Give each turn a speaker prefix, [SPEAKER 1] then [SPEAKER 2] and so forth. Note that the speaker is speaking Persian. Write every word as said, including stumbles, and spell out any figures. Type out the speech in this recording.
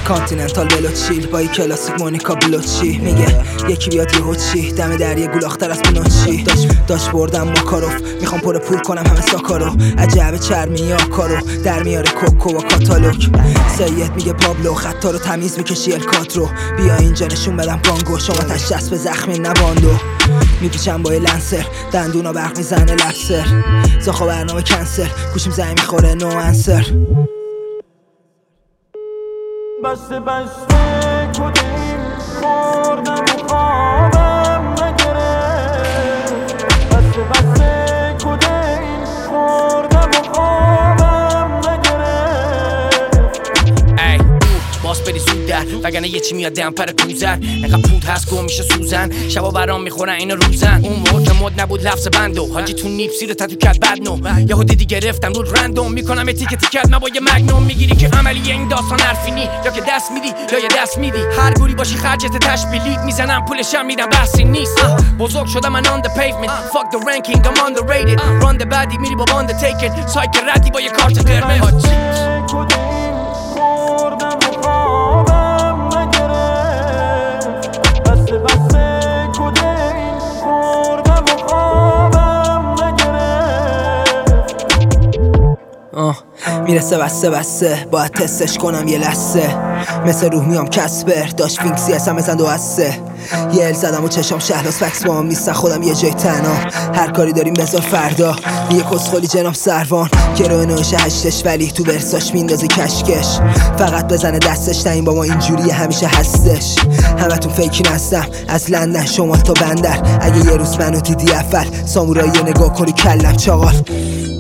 [SPEAKER 1] کانتیننتال بلوچیل با ای کلاسیک مونیکا بلوچی. میگه یکی بیاد یهو چی دم دریا گولاختر از بینوچی. داش داش بردم ماکاروف میخوام پر پول کنم همه ساکارو. عجب چرمی آکارو در میاره کوکو و کاتالوگ. سید میگه پابلو خطا رو تمیز میکشی الکاترو. بیا اینجا نشون بدم گانگو شما تشخص به زخمی نباندو. میپیچم با لنسر دندونا برق میزنه لفسر. زاخا برنامه کنسل گوشیم زنگ میخوره نو انسر.
[SPEAKER 2] بسته بسته کدیم خوردم و خوابم نگرفت. بسته بسته کدیم خوردم و خوابم نگرفت.
[SPEAKER 3] ای باس بری زود در وگرنه یه چی میاد دمپر کوزن. اینقدر پود هست گم میشه سوزن شبا برام میخورن اینو روزن. اون موقع مد نبود لفظ بندو حاجی تو نیپسی رو تتو کرد بدنو. یهو دیدی گرفتم رو رندوم میکنم تیکه تیکت من با یه مگنوم. میگیری که عملیه این داستان حرفینی یا که دست میدی یا یه دست میدی. هر گوری باشی خرجت تشبیلی میزنم پولشم میدم بحثی نیست. بزرگ شدم من on the pavement fuck the ranking I'm underrated. run the badی میری با باند taken سایک ردی با یه کارت قرمز.
[SPEAKER 1] آه میرسه بسته بسته باید تستش کنم یه لسه. مثل روح میام کسبر داشت فینکسی هستم بزن دو هسته. یه ال زدم و چشام شهلاز فکس با هم نیستن خودم یه جای تنها. هر کاری داریم بذار فردا یه کسخولی جناب سروان. گروه نوش هشتش ولی تو برساش میندازه کشکش. فقط بزنه دستش نه این با ما اینجوری همیشه هستش. همتون فیکی نستم از لندن شمال تا بندر. اگه یه روز منو دیدی اول سامورایی نگاه کنی کلم چاقال.